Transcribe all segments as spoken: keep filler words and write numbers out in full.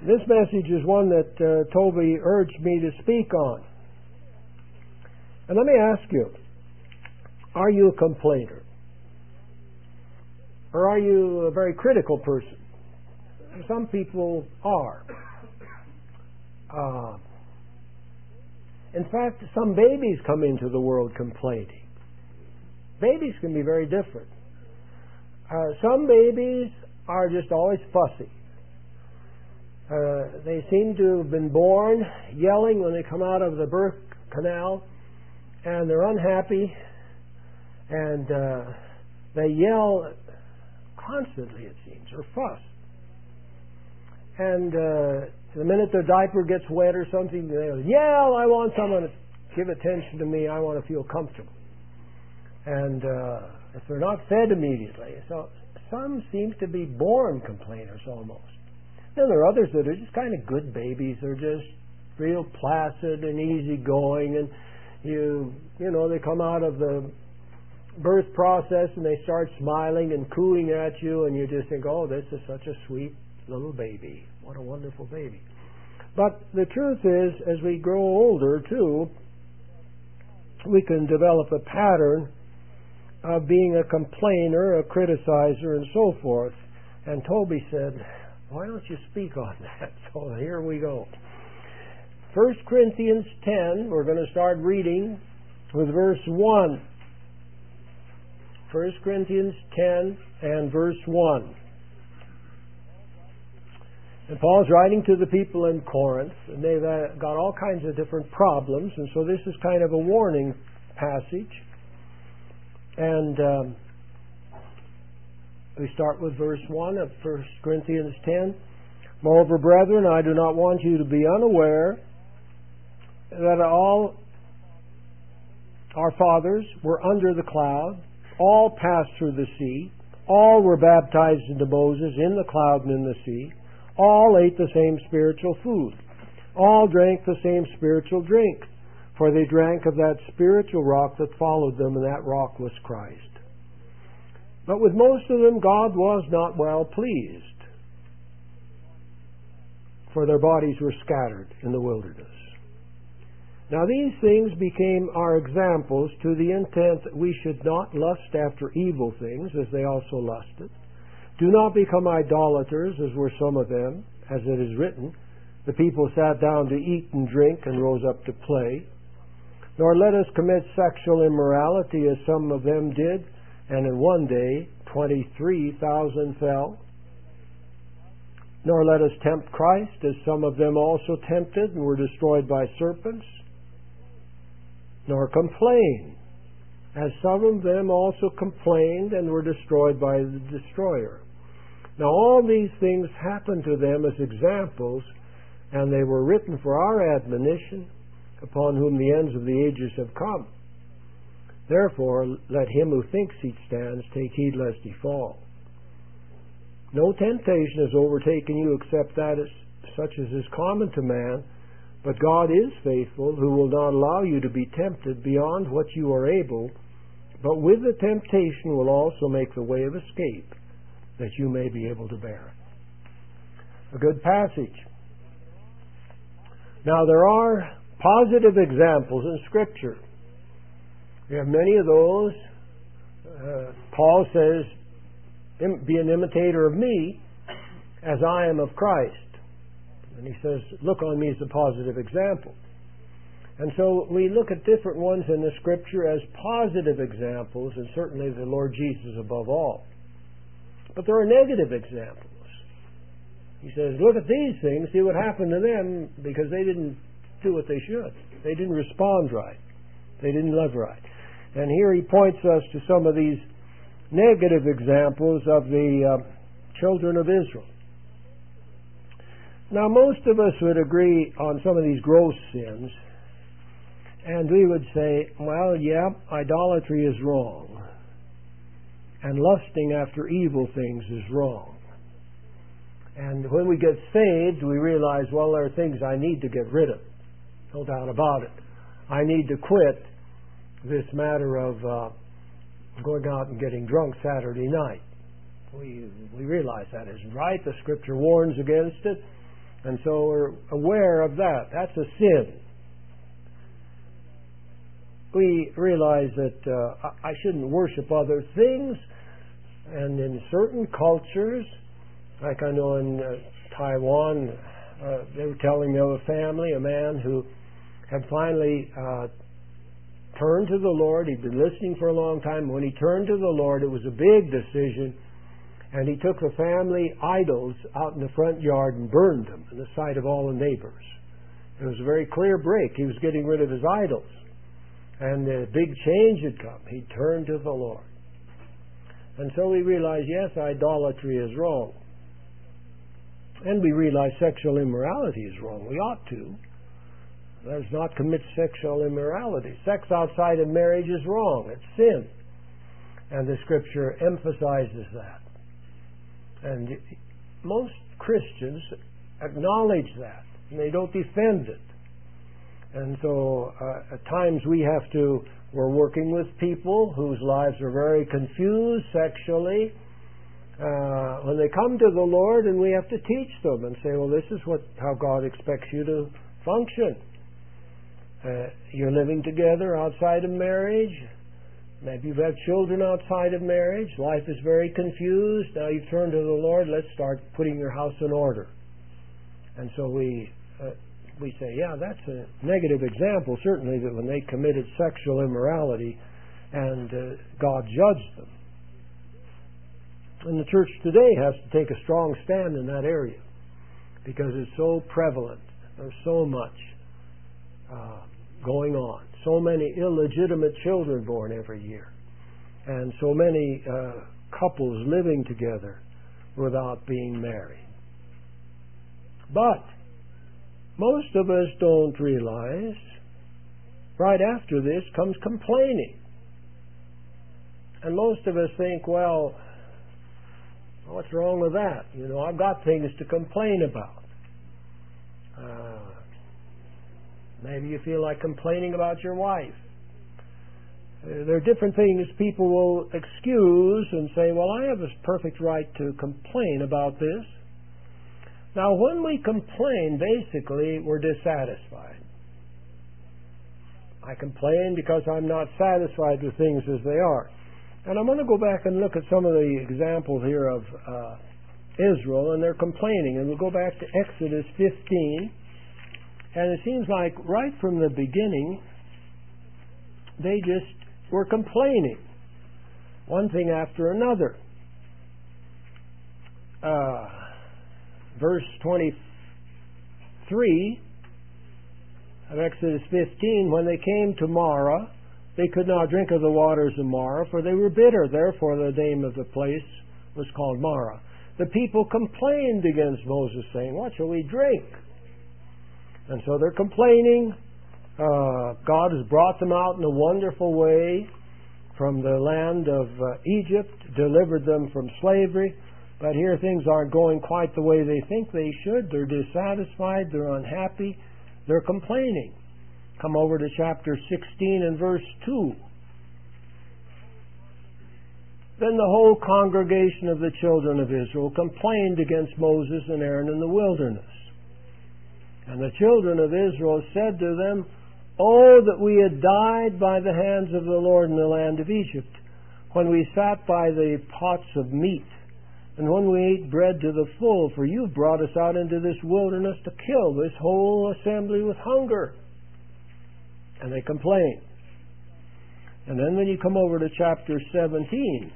This message is one that uh, Toby urged me to speak on. And let me ask you, are you a complainer? Or are you a very critical person? Some people are. Uh, in fact, some babies come into the world complaining. Babies can be very different. Uh, some babies are just always fussy. Uh, they seem to have been born yelling when they come out of the birth canal, and they're unhappy, and uh, they yell constantly, it seems, or fuss. And uh, the minute their diaper gets wet or something, they'll yell, I want someone to give attention to me, I want to feel comfortable. And uh, if they're not fed immediately, so some seem to be born complainers almost. Then there are others that are just kind of good babies. They're just real placid and easygoing, and you you know they come out of the birth process and they start smiling and cooing at you, and you just think, oh, this is such a sweet little baby. What a wonderful baby. But the truth is, as we grow older too, we can develop a pattern of being a complainer, a criticizer, and so forth. And Toby said, why don't you speak on that? So here we go. First Corinthians ten, we're going to start reading with verse one. First Corinthians ten and verse one. And Paul's writing to the people in Corinth, and they've uh, got all kinds of different problems, and so this is kind of a warning passage. And um, we start with verse one of First Corinthians ten. Moreover, brethren, I do not want you to be unaware that all our fathers were under the cloud, all passed through the sea, all were baptized into Moses in the cloud and in the sea, all ate the same spiritual food, all drank the same spiritual drink, for they drank of that spiritual rock that followed them, and that rock was Christ. But with most of them God was not well pleased, for their bodies were scattered in the wilderness. Now these things became our examples, to the intent that we should not lust after evil things, as they also lusted. Do not become idolaters, as were some of them, as it is written, the people sat down to eat and drink and rose up to play. Nor let us commit sexual immorality, as some of them did, and in one day twenty-three thousand fell. Nor let us tempt Christ, as some of them also tempted and were destroyed by serpents. Nor complain, as some of them also complained and were destroyed by the destroyer. Now all these things happened to them as examples, and they were written for our admonition, upon whom the ends of the ages have come. Therefore, let him who thinks he stands take heed lest he fall. No temptation has overtaken you except that is such as is common to man, but God is faithful, who will not allow you to be tempted beyond what you are able, but with the temptation will also make the way of escape, that you may be able to bear it. A good passage. Now there are positive examples in Scripture. We have many of those. Uh, Paul says, be an imitator of me as I am of Christ. And he says, look on me as a positive example. And so we look at different ones in the Scripture as positive examples, and certainly the Lord Jesus above all. But there are negative examples. He says, look at these things, see what happened to them, because they didn't do what they should. They didn't respond right. They didn't love right. And here he points us to some of these negative examples of the uh, children of Israel. Now, most of us would agree on some of these gross sins, and we would say, well, yeah, idolatry is wrong, and lusting after evil things is wrong. And when we get saved, we realize, well, there are things I need to get rid of. No doubt about it. I need to quit this matter of uh, going out and getting drunk Saturday night. We, we realize that isn't right. The Scripture warns against it. And so we're aware of that. That's a sin. We realize that uh, I shouldn't worship other things. And in certain cultures, like I know in uh, Taiwan, uh, they were telling me of a family, a man who had finally uh, turned to the Lord. He'd been listening for a long time. When he turned to the Lord, it was a big decision. And he took the family idols out in the front yard and burned them in the sight of all the neighbors. It was a very clear break. He was getting rid of his idols. And a big change had come. He turned to the Lord. And so we realize, yes, idolatry is wrong. And we realize sexual immorality is wrong. We ought to. Let us not commit sexual immorality. Sex outside of marriage is wrong. It's sin. And the Scripture emphasizes that. And most Christians acknowledge that, and they don't defend it. And so uh, at times we have to, we're working with people whose lives are very confused sexually. Uh, when they come to the Lord, and we have to teach them and say, well, this is what how God expects you to function. Uh, you're living together outside of marriage. Maybe you've had children outside of marriage. Life is very confused. Now you've turned to the Lord. Let's start putting your house in order. And so we uh, we say, yeah, that's a negative example, certainly, that when they committed sexual immorality and uh, God judged them. And the church today has to take a strong stand in that area because it's so prevalent. There's so much uh, going on. So many illegitimate children born every year. And so many uh, couples living together without being married. But most of us don't realize right after this comes complaining. And most of us think, well, what's wrong with that? You know, I've got things to complain about. Uh, maybe you feel like complaining about your wife. Uh, there are different things people will excuse and say, well, I have a perfect right to complain about this. Now, when we complain, basically, we're dissatisfied. I complain because I'm not satisfied with things as they are. And I'm going to go back and look at some of the examples here of uh, Israel and their complaining. And we'll go back to Exodus fifteen. And it seems like right from the beginning, they just were complaining. One thing after another. Uh, verse twenty-three of Exodus fifteen, when they came to Marah, they could not drink of the waters of Marah, for they were bitter. Therefore the name of the place was called Marah. The people complained against Moses, saying, what shall we drink? And so they're complaining. Uh, God has brought them out in a wonderful way from the land of uh, Egypt, delivered them from slavery. But here things aren't going quite the way they think they should. They're dissatisfied. They're unhappy. They're complaining. Come over to chapter sixteen and verse two. Then the whole congregation of the children of Israel complained against Moses and Aaron in the wilderness. And the children of Israel said to them, oh, that we had died by the hands of the Lord in the land of Egypt, when we sat by the pots of meat, and when we ate bread to the full, for you brought us out into this wilderness to kill this whole assembly with hunger. And they complain. And then when you come over to chapter seventeen,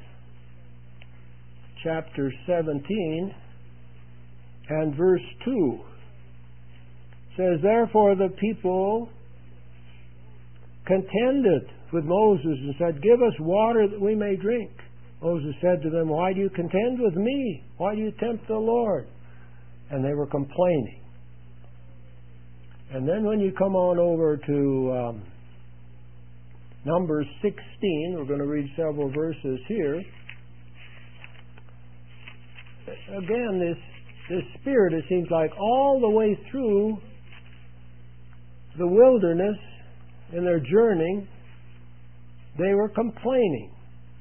chapter seventeen and verse two, says, therefore the people contended with Moses and said, give us water that we may drink. Moses said to them, why do you contend with me? Why do you tempt the Lord? And they were complaining. And then when you come on over to um, Numbers sixteen, we're going to read several verses here. Again, this, this spirit, it seems like all the way through the wilderness in their journeying, they were complaining.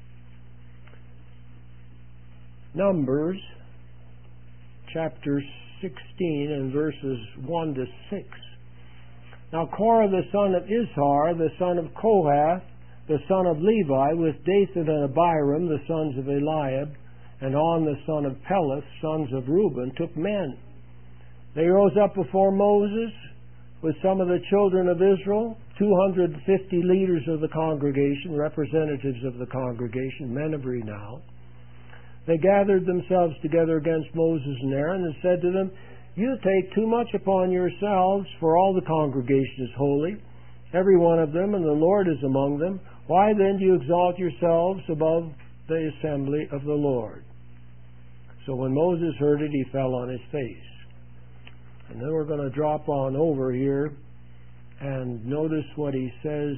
Numbers chapter sixteen and verses one to six. Now Korah the son of Izhar, the son of Kohath, the son of Levi, with Dathan and Abiram, the sons of Eliab, and On the son of Peleth, sons of Reuben, took men. They rose up before Moses with some of the children of Israel, two hundred fifty leaders of the congregation, representatives of the congregation, men of renown. They gathered themselves together against Moses and Aaron and said to them, "You take too much upon yourselves, for all the congregation is holy, every one of them, and the Lord is among them. Why then do you exalt yourselves above the assembly of the Lord?" So when Moses heard it, he fell on his face. And then we're going to drop on over here and notice what he says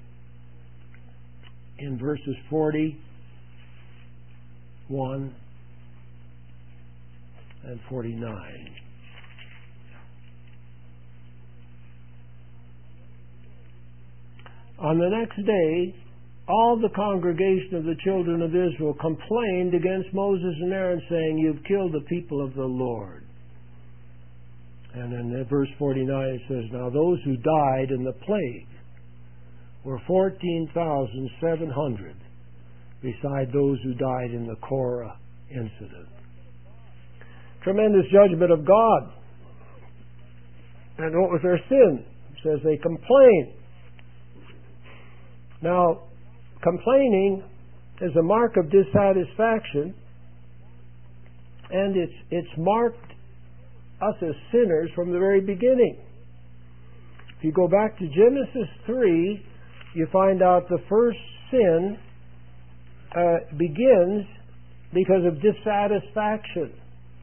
in verses forty-one and forty-nine. On the next day, all the congregation of the children of Israel complained against Moses and Aaron, saying, "You've killed the people of the Lord." And in verse forty-nine it says, "Now those who died in the plague were fourteen thousand seven hundred, beside those who died in the Korah incident." Tremendous judgment of God. And what was their sin? It says they complained. Now, complaining is a mark of dissatisfaction, and it's it's marked us as sinners from the very beginning. If you go back to Genesis three, you find out the first sin uh, begins because of dissatisfaction.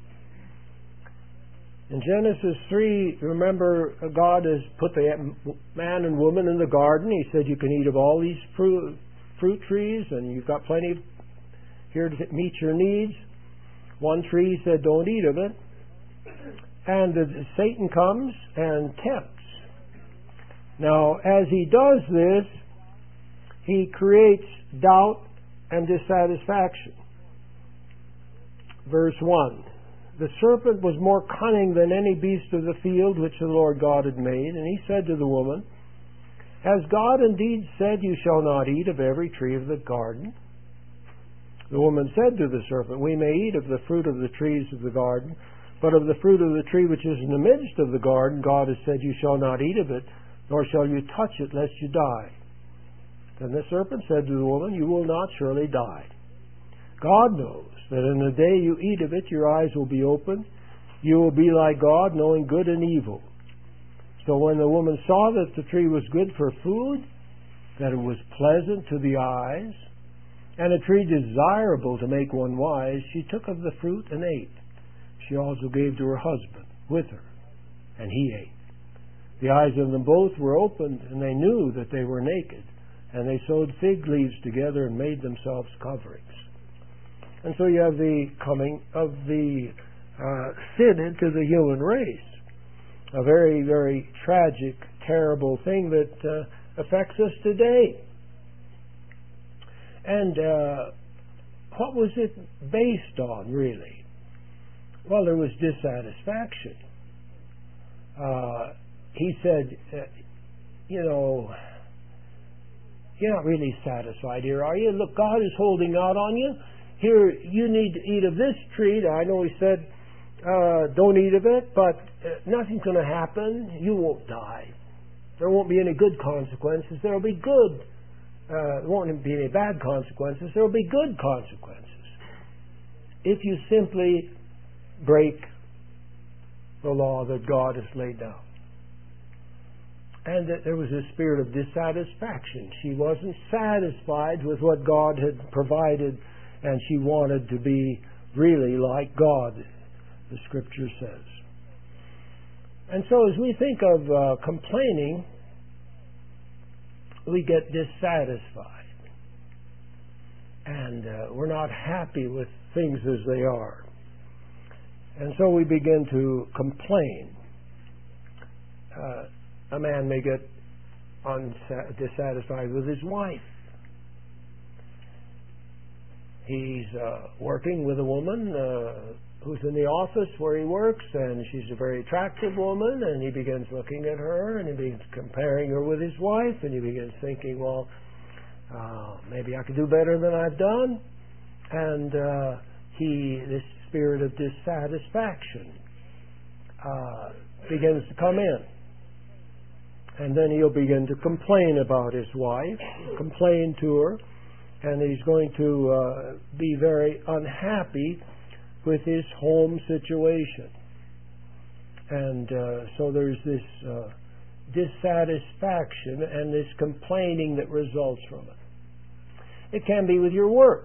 In Genesis three, remember, God has put the man and woman in the garden. He said, "You can eat of all these fruit, fruit trees, and you've got plenty here to meet your needs." One tree, he said, "Don't eat of it." And uh, Satan comes and tempts. Now, as he does this, he creates doubt and dissatisfaction. Verse one. "The serpent was more cunning than any beast of the field which the Lord God had made. And he said to the woman, Has God indeed said, You shall not eat of every tree of the garden? The woman said to the serpent, We may eat of the fruit of the trees of the garden, but of the fruit of the tree which is in the midst of the garden, God has said, You shall not eat of it, nor shall you touch it, lest you die. Then the serpent said to the woman, You will not surely die. God knows that in the day you eat of it, your eyes will be opened. You will be like God, knowing good and evil. So when the woman saw that the tree was good for food, that it was pleasant to the eyes, and a tree desirable to make one wise, she took of the fruit and ate. She also gave to her husband with her, and he ate. The eyes of them both were opened, and they knew that they were naked, and they sewed fig leaves together and made themselves coverings. And so you have the coming of the uh, sin into the human race. A very, very tragic, terrible thing that uh, affects us today. And uh, what was it based on, really? Well, there was dissatisfaction. Uh, he said, uh, you know, you're not really satisfied here, are you? Look, God is holding out on you. Here, you need to eat of this tree. I know he said, uh, don't eat of it, but uh, nothing's going to happen. You won't die. There won't be any good consequences. There will be good. Uh, there won't be any bad consequences. There will be good consequences if you simply break the law that God has laid down. And that there was a spirit of dissatisfaction. She wasn't satisfied with what God had provided, and she wanted to be really like God, the Scripture says. And so as we think of uh, complaining, we get dissatisfied. And uh, we're not happy with things as they are. And so we begin to complain. Uh, a man may get unsa- dissatisfied with his wife. He's uh, working with a woman, uh, who's in the office where he works, and she's a very attractive woman, and he begins looking at her, and he begins comparing her with his wife, and he begins thinking, well, uh, maybe I could do better than I've done. And uh, he, this spirit of dissatisfaction uh, begins to come in. And then he'll begin to complain about his wife, complain to her, and he's going to uh, be very unhappy with his home situation. And uh, so there's this uh, dissatisfaction and this complaining that results from it. It can be with your work.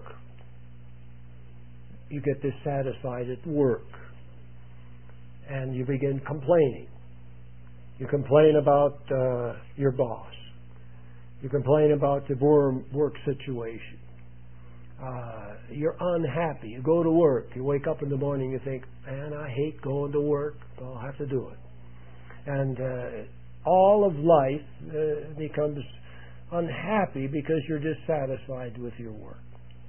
You get dissatisfied at work, and you begin complaining. You complain about uh, your boss. You complain about the work situation. Uh, you're unhappy. You go to work. You wake up in the morning. You think, man, I hate going to work. I'll have to do it. And uh, all of life uh, becomes unhappy because you're dissatisfied with your work.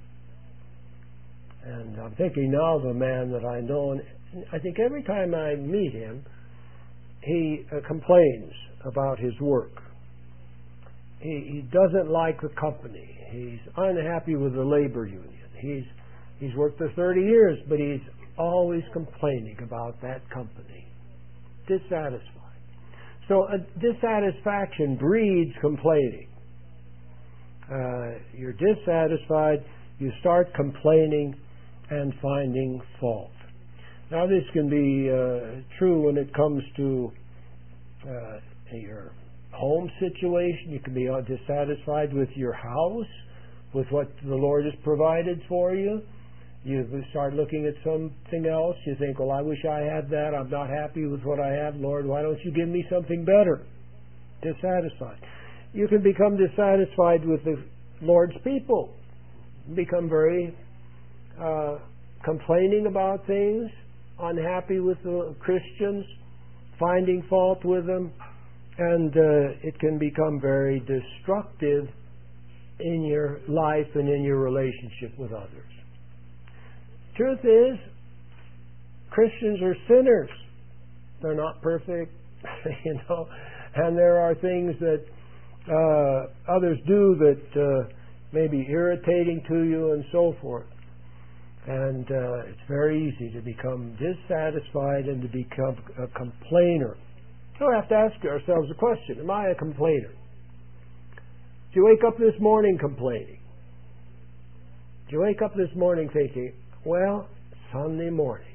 And I'm thinking now of a man that I know, and I think every time I meet him, he uh, complains about his work. He, he doesn't like the company. He's unhappy with the labor union. He's he's worked for thirty years, but he's always complaining about that company. Dissatisfied. So a dissatisfaction breeds complaining. Uh, you're dissatisfied, you start complaining and finding fault. Now this can be uh, true when it comes to uh, your home situation. You can be dissatisfied with your house, with what the Lord has provided for you. You start looking at something else. You think, well, I wish I had that. I'm not happy with what I have. Lord, why don't you give me something better? Dissatisfied. You can become dissatisfied with the Lord's people. Become very uh, complaining about things, unhappy with the Christians, finding fault with them, and uh, it can become very destructive in your life and in your relationship with others. Truth is, Christians are sinners. They're not perfect, you know, and there are things that uh, others do that uh, may be irritating to you and so forth. And uh, it's very easy to become dissatisfied and to become a complainer. So we have to ask ourselves a question. Am I a complainer? Do you wake up this morning complaining? Do you wake up this morning thinking, well, Sunday morning,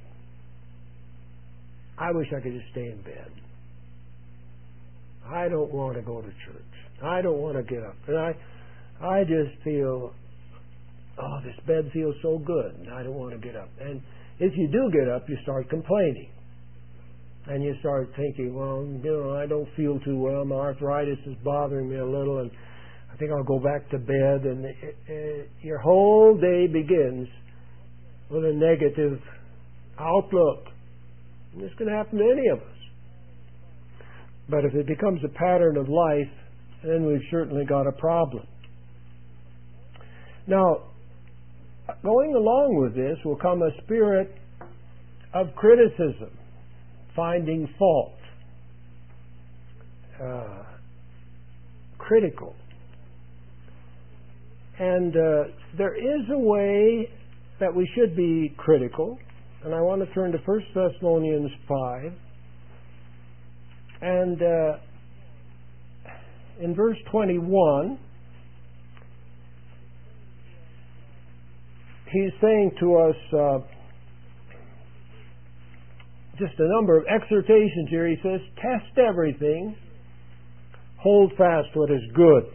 I wish I could just stay in bed. I don't want to go to church. I don't want to get up. And I, I just feel, oh, this bed feels so good, and I don't want to get up. And if you do get up, you start complaining. And you start thinking, well, you know, I don't feel too well. My arthritis is bothering me a little, and I think I'll go back to bed. And it, it, your whole day begins with a negative outlook. And this can happen to any of us. But if it becomes a pattern of life, then we've certainly got a problem. Now, going along with this will come a spirit of criticism, finding fault, uh, critical. And uh, there is a way that we should be critical, and I want to turn to First Thessalonians five. And uh, in verse twenty-one, he's saying to us uh, just a number of exhortations here. He says, test everything, hold fast what is good.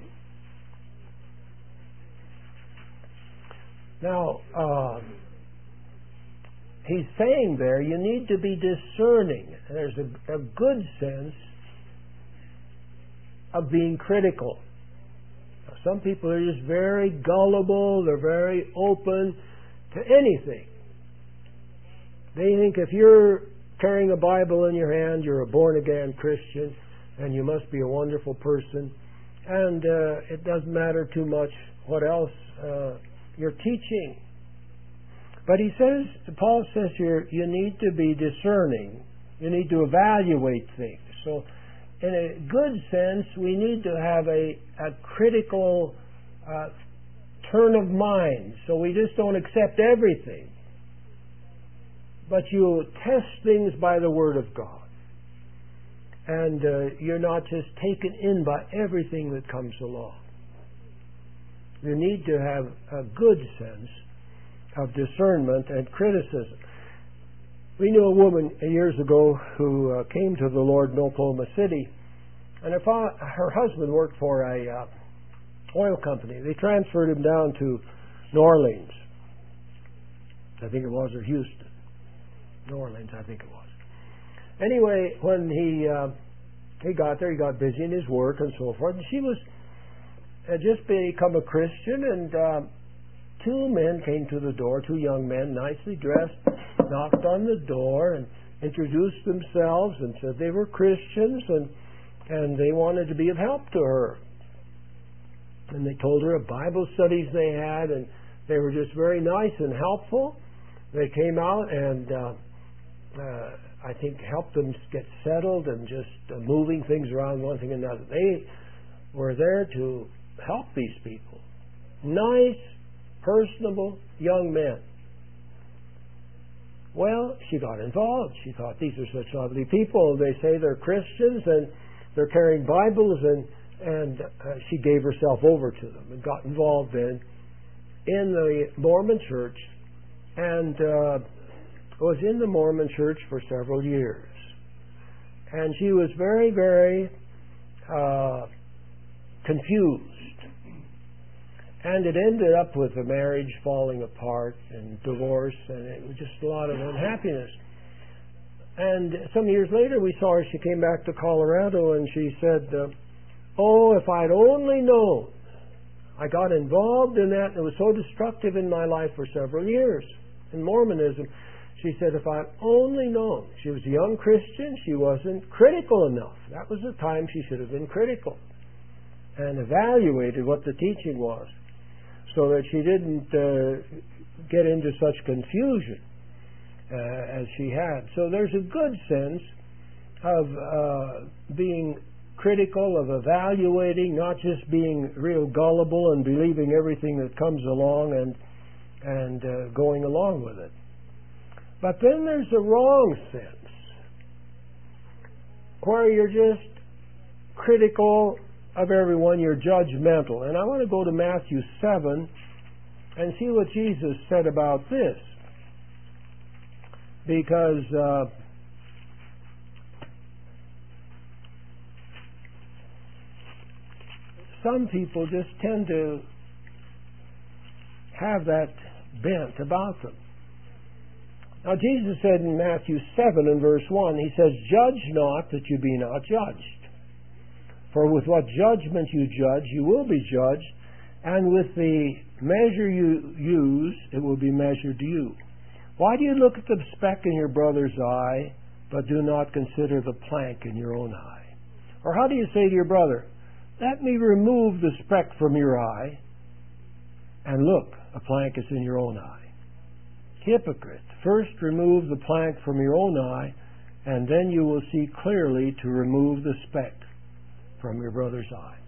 Now, uh, he's saying there, you need to be discerning. There's a, a good sense of being critical. Now, some people are just very gullible, they're very open to anything. They think if you're carrying a Bible in your hand, you're a born-again Christian, and you must be a wonderful person, and uh, it doesn't matter too much what else uh, you're teaching. But he says, Paul says here, you need to be discerning. You need to evaluate things. So, in a good sense, we need to have a, a critical uh, turn of mind. So we just don't accept everything. But you test things by the Word of God. And uh, you're not just taken in by everything that comes along. You need to have a good sense of discernment and criticism. We knew a woman years ago who uh, came to the Lord in Oklahoma City, and her, fa- her husband worked for a uh, oil company. They transferred him down to New Orleans, I think it was, or Houston. New Orleans, I think it was. Anyway, when he uh, he got there, he got busy in his work and so forth, and she was had just become a Christian, and uh, two men came to the door, two young men, nicely dressed, knocked on the door and introduced themselves and said they were Christians and and they wanted to be of help to her. And they told her of Bible studies they had, and they were just very nice and helpful. They came out and uh, uh, I think helped them get settled and just uh, moving things around one thing and another. They were there to help these people. Nice, personable young men. Well, she got involved. She thought, these are such lovely people. They say they're Christians and they're carrying Bibles, and and uh, she gave herself over to them and got involved in in the Mormon church, and uh, was in the Mormon church for several years. And she was very, very uh, confused. And it ended up with the marriage falling apart and divorce, and it was just a lot of unhappiness. And some years later we saw her, she came back to Colorado, and she said, uh, oh, if I'd only known. I got involved in that, and it was so destructive in my life for several years in Mormonism. She said, if I'd only known. She was a young Christian, she wasn't critical enough. That was the time she should have been critical and evaluated what the teaching was, so that she didn't uh, get into such confusion uh, as she had. So there's a good sense of uh, being critical, of evaluating, not just being real gullible and believing everything that comes along and and uh, going along with it. But then there's a wrong sense where you're just critical of everyone, you're judgmental. And I want to go to Matthew seven and see what Jesus said about this. Because uh, some people just tend to have that bent about them. Now Jesus said in Matthew seven and verse one, he says, judge not that you be not judged. For with what judgment you judge, you will be judged, and with the measure you use, it will be measured to you. Why do you look at the speck in your brother's eye, but do not consider the plank in your own eye? Or how do you say to your brother, let me remove the speck from your eye, and look, a plank is in your own eye? Hypocrite, first remove the plank from your own eye, and then you will see clearly to remove the speck from your brother's eye.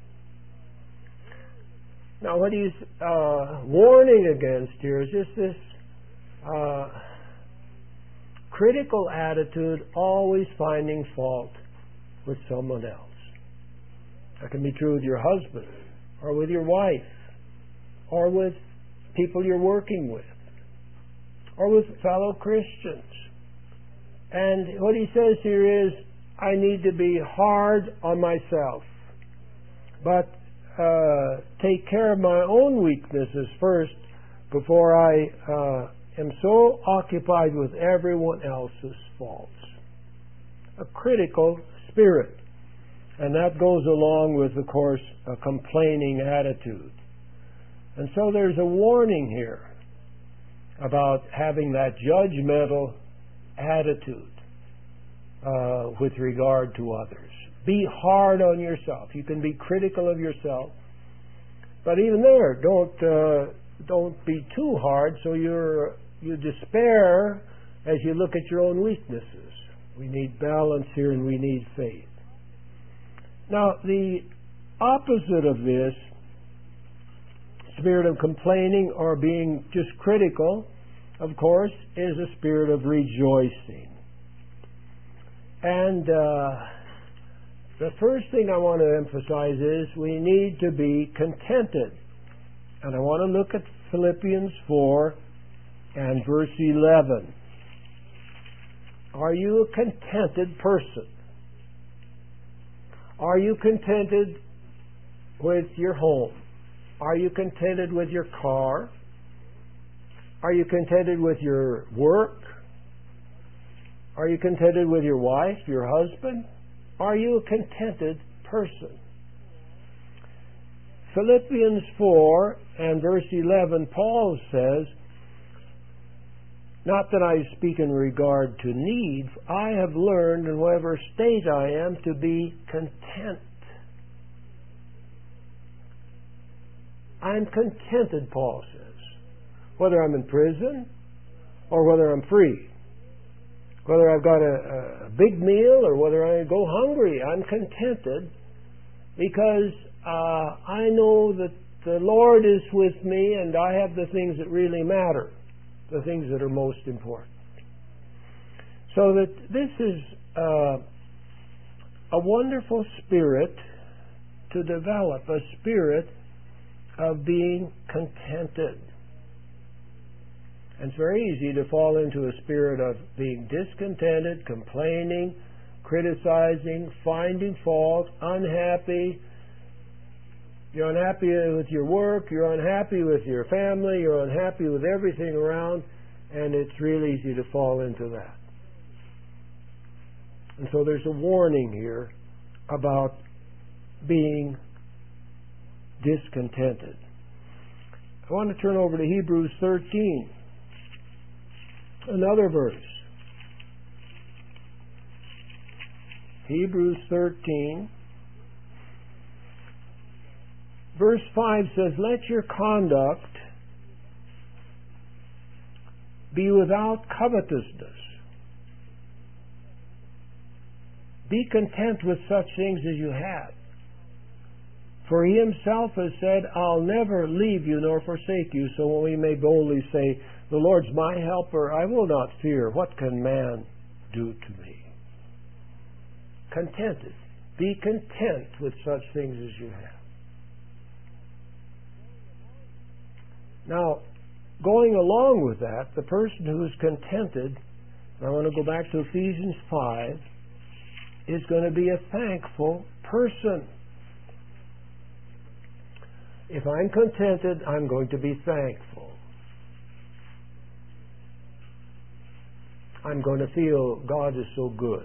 Now, what he's uh, warning against here is just this uh, critical attitude, always finding fault with someone else. That can be true with your husband, or with your wife, or with people you're working with, or with fellow Christians. And what he says here is, I need to be hard on myself, but uh, take care of my own weaknesses first before I uh, am so occupied with everyone else's faults. A critical spirit. And that goes along with, of course, a complaining attitude. And so there's a warning here about having that judgmental attitude uh, with regard to others. Be hard on yourself. You can be critical of yourself, but even there, don't uh, don't be too hard so you're you despair as you look at your own weaknesses. We need balance here, and we need faith. Now, the opposite of this spirit of complaining or being just critical, of course, is a spirit of rejoicing. And uh, the first thing I want to emphasize is we need to be contented. And I want to look at Philippians four and verse eleven. Are you a contented person? Are you contented with your home? Are you contented with your car? Are you contented with your work? Are you contented with your wife, your husband? Are you a contented person? Philippians four and verse eleven, Paul says, not that I speak in regard to need, I have learned in whatever state I am to be content. I'm contented, Paul says, whether I'm in prison or whether I'm free, whether I've got a, a big meal or whether I go hungry. I'm contented because uh, I know that the Lord is with me and I have the things that really matter, the things that are most important. So that this is uh, a wonderful spirit to develop, a spirit of being contented. And it's very easy to fall into a spirit of being discontented, complaining, criticizing, finding fault, unhappy. You're unhappy with your work, you're unhappy with your family, you're unhappy with everything around, and it's really easy to fall into that. And so there's a warning here about being discontented. I want to turn over to Hebrews thirteen, another verse. Hebrews thirteen. Verse five says, let your conduct be without covetousness. Be content with such things as you have. For he himself has said, I'll never leave you nor forsake you. So we may boldly say, the Lord's my helper, I will not fear. What can man do to me? Contented. Be content with such things as you have. Now, going along with that, the person who is contented, and I want to go back to Ephesians five, is going to be a thankful person. If I'm contented, I'm going to be thankful. I'm going to feel God is so good.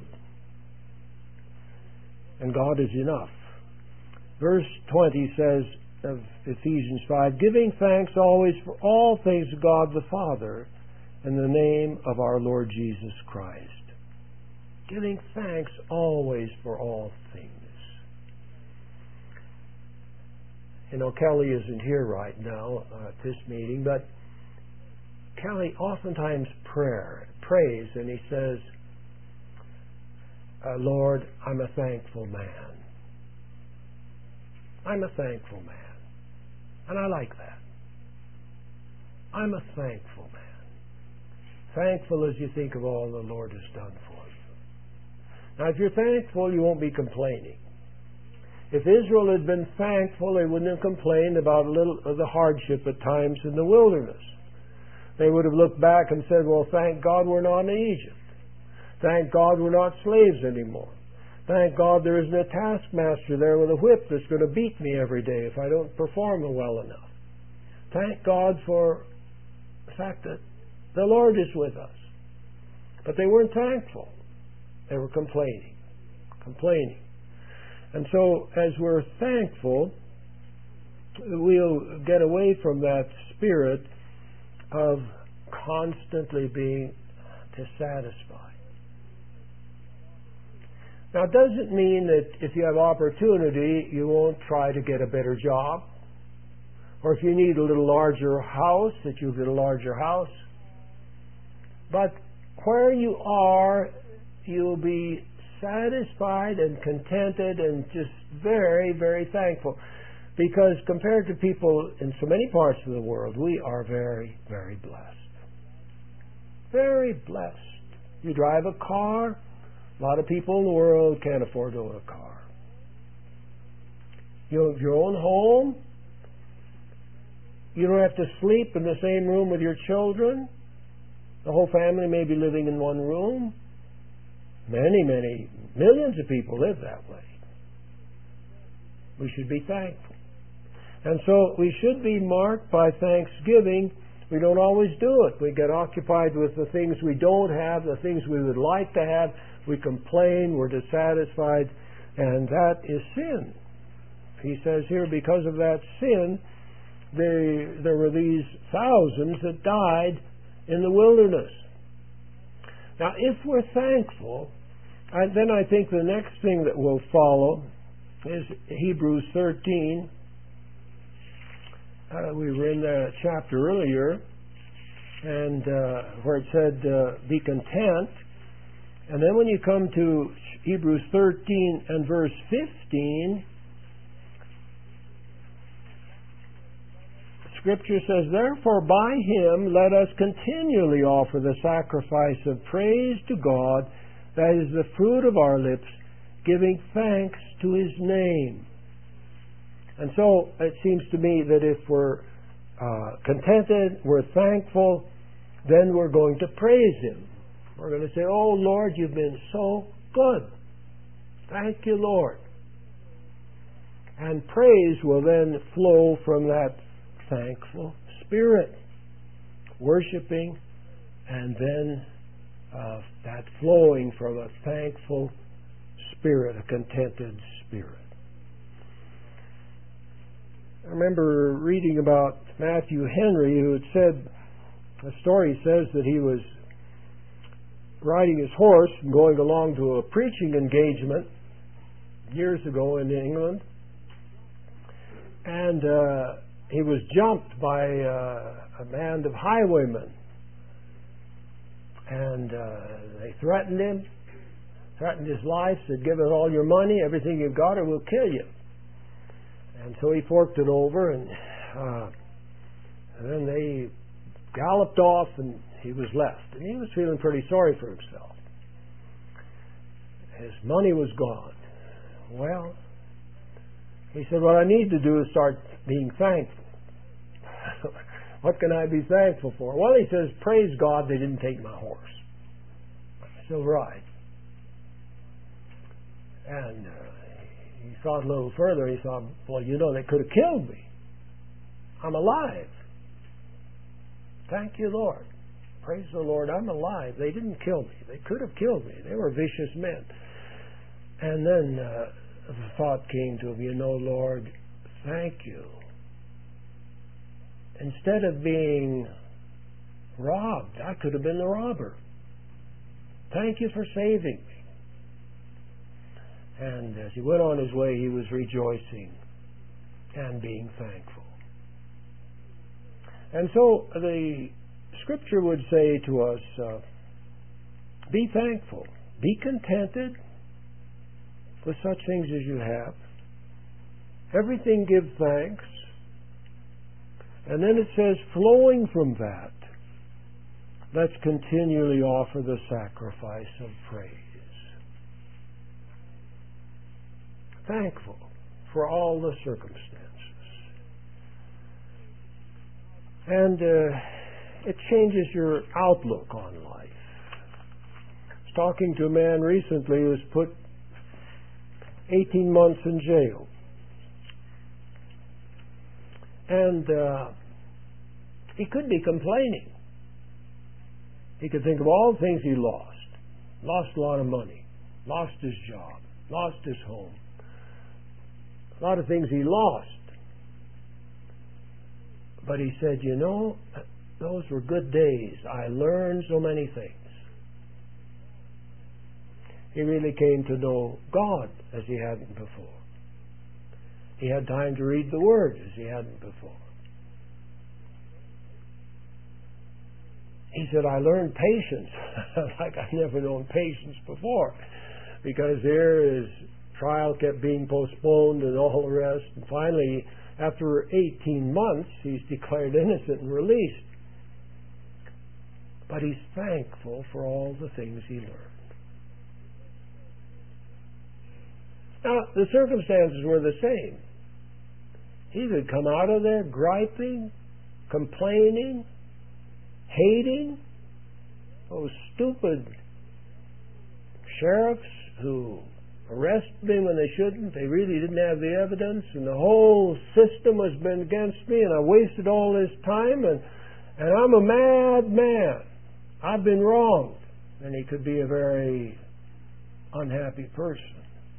And God is enough. Verse twenty says of Ephesians five, giving thanks always for all things to God the Father in the name of our Lord Jesus Christ. Giving thanks always for all things. You know, Kelly isn't here right now uh, at this meeting, but Kelly oftentimes prayer, prays and he says, uh, Lord, I'm a thankful man. I'm a thankful man. And I like that. I'm a thankful man. Thankful as you think of all the Lord has done for you. Now, if you're thankful, you won't be complaining. If Israel had been thankful, they wouldn't have complained about a little of the hardship at times in the wilderness. They would have looked back and said, well, thank God we're not in Egypt. Thank God we're not slaves anymore. Thank God there isn't a taskmaster there with a whip that's going to beat me every day if I don't perform well enough. Thank God for the fact that the Lord is with us. But they weren't thankful. They were complaining. Complaining. And so, as we're thankful, we'll get away from that spirit of constantly being dissatisfied. Now, it doesn't mean that if you have opportunity, you won't try to get a better job. Or if you need a little larger house, that you'll get a larger house. But where you are, you'll be satisfied and contented and just very, very thankful. Because compared to people in so many parts of the world, we are very, very blessed. Very blessed. You drive a car, a lot of people in the world can't afford to own a car. You have your own home. You don't have to sleep in the same room with your children. The whole family may be living in one room. Many, many, millions of people live that way. We should be thankful. And so we should be marked by thanksgiving. We don't always do it. We get occupied with the things we don't have, the things we would like to have. We complain, we're dissatisfied, and that is sin. He says here, because of that sin, they, there were these thousands that died in the wilderness. Now, if we're thankful, I, then I think the next thing that will follow is Hebrews thirteen. Uh, we were in the chapter earlier, and uh, where it said, uh, be content. And then when you come to Hebrews thirteen and verse fifteen, Scripture says, therefore by Him let us continually offer the sacrifice of praise to God, that is the fruit of our lips, giving thanks to His name. And so it seems to me that if we're uh, contented, we're thankful, then we're going to praise Him. We're going to say, oh Lord, you've been so good. Thank you, Lord. And praise will then flow from that thankful spirit, worshiping, and then uh, that flowing from a thankful spirit, a contented spirit. I remember reading about Matthew Henry, who had said, the story says that he was riding his horse and going along to a preaching engagement years ago in England, and uh, he was jumped by uh, a band of highwaymen, and uh, they threatened him, threatened his life, said, give us all your money, everything you've got, or we'll kill you. And so he forked it over, and, uh, and then they galloped off, and he was left. And he was feeling pretty sorry for himself. His money was gone. Well, he said, what I need to do is start being thankful. What can I be thankful for? Well, he says, praise God they didn't take my horse. I said, right. And uh, he thought a little further. He thought, well, you know, they could have killed me. I'm alive. Thank you, Lord. Praise the Lord, I'm alive. They didn't kill me. They could have killed me. They were vicious men. And then uh, the thought came to him, you know, Lord, thank you. Instead of being robbed, I could have been the robber. Thank you for saving me. And as he went on his way, he was rejoicing and being thankful. And so the Scripture would say to us, uh, be thankful, be contented with such things as you have. Everything give thanks. And then it says, flowing from that, let's continually offer the sacrifice of praise. Thankful for all the circumstances. And uh, it changes your outlook on life. I was talking to a man recently who was put eighteen months in jail. And uh, he could be complaining. He could think of all the things he lost. Lost a lot of money. Lost his job. Lost his home. A lot of things he lost. But he said, you know, those were good days. I learned so many things. He really came to know God as he hadn't before. He had time to read the Word as he hadn't before. he said, I learned patience like I've never known patience before, because there his trial kept being postponed and all the rest. And finally, after eighteen months, he's declared innocent and released. But he's thankful for all the things he learned. Now, the circumstances were the same. He could come out of there griping, complaining, hating those stupid sheriffs who arrested me when they shouldn't. They really didn't have the evidence, and the whole system has been against me, and I wasted all this time, and, and I'm a mad man. I've been wronged. And he could be a very unhappy person.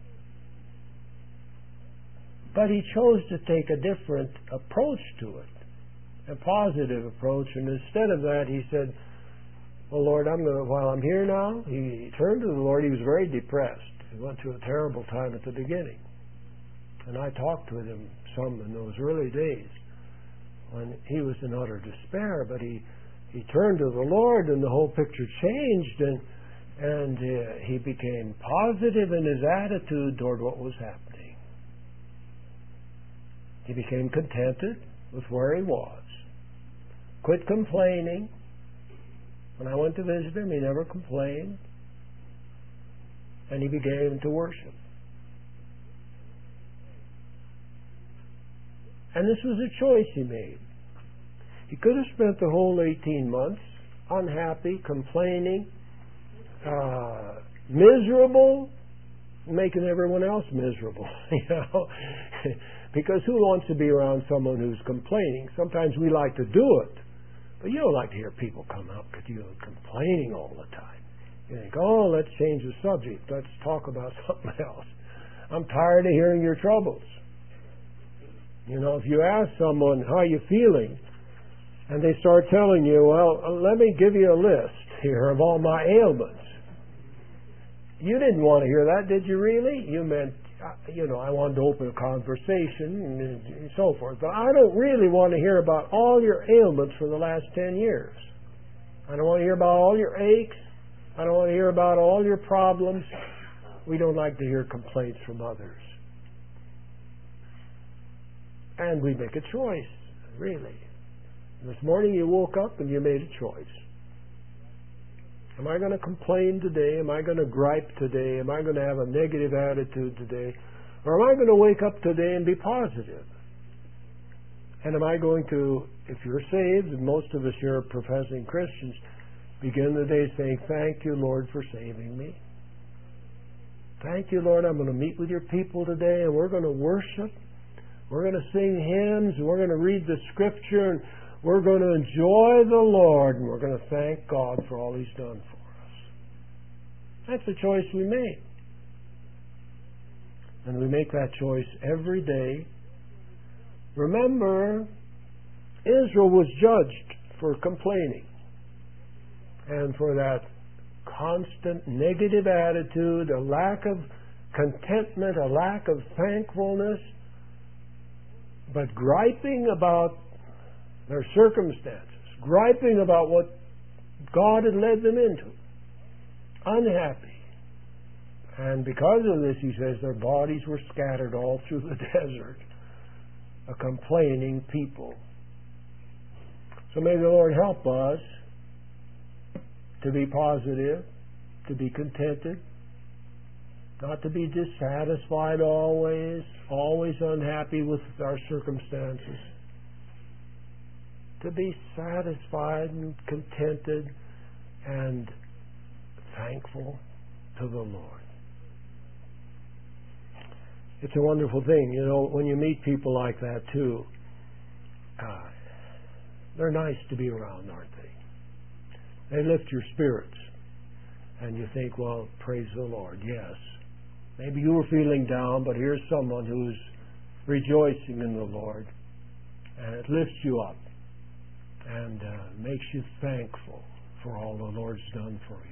But he chose to take a different approach to it, a positive approach, and instead of that he said, well, Lord, I'm gonna, while I'm here now, he, he turned to the Lord. He was very depressed. He went through a terrible time at the beginning. And I talked with him some in those early days when he was in utter despair, but he, he turned to the Lord and the whole picture changed, and, and uh, he became positive in his attitude toward what was happening. He became contented with where he was. Quit complaining. When I went to visit him, he never complained. And he began to worship. And this was a choice he made. He could have spent the whole eighteen months unhappy, complaining, uh, miserable, making everyone else miserable, you know. Because who wants to be around someone who's complaining? Sometimes we like to do it, but you don't like to hear people come up to you complaining all the time. You think, oh, let's change the subject. Let's talk about something else. I'm tired of hearing your troubles. You know, if you ask someone, how are you feeling? And they start telling you, well, let me give you a list here of all my ailments. You didn't want to hear that, did you really? You meant, you know, I wanted to open a conversation and so forth. But I don't really want to hear about all your ailments for the last ten years. I don't want to hear about all your aches. I don't want to hear about all your problems. We don't like to hear complaints from others. And we make a choice, really. This morning you woke up and you made a choice. Am I going to complain today? Am I going to gripe today? Am I going to have a negative attitude today? Or am I going to wake up today and be positive? And am I going to, if you're saved, and most of us here are professing Christians, begin the day saying, thank you, Lord, for saving me. Thank you, Lord, I'm going to meet with your people today, and we're going to worship. We're going to sing hymns, and we're going to read the Scripture, and we're going to enjoy the Lord, and we're going to thank God for all he's done for us. That's the choice we made. And we make that choice every day. Remember, Israel was judged for complaining and for that constant negative attitude, a lack of contentment, a lack of thankfulness, but griping about their circumstances, griping about what God had led them into, unhappy. And because of this, he says, their bodies were scattered all through the desert, a complaining people. So may the Lord help us to be positive, to be contented, not to be dissatisfied always, always unhappy with our circumstances, to be satisfied and contented and thankful to the Lord. It's a wonderful thing, you know, when you meet people like that too. Uh, they're nice to be around, aren't they? They lift your spirits. And you think, well, praise the Lord, yes. Maybe you were feeling down, but here's someone who's rejoicing in the Lord. And it lifts you up and uh, makes you thankful for all the Lord's done for you.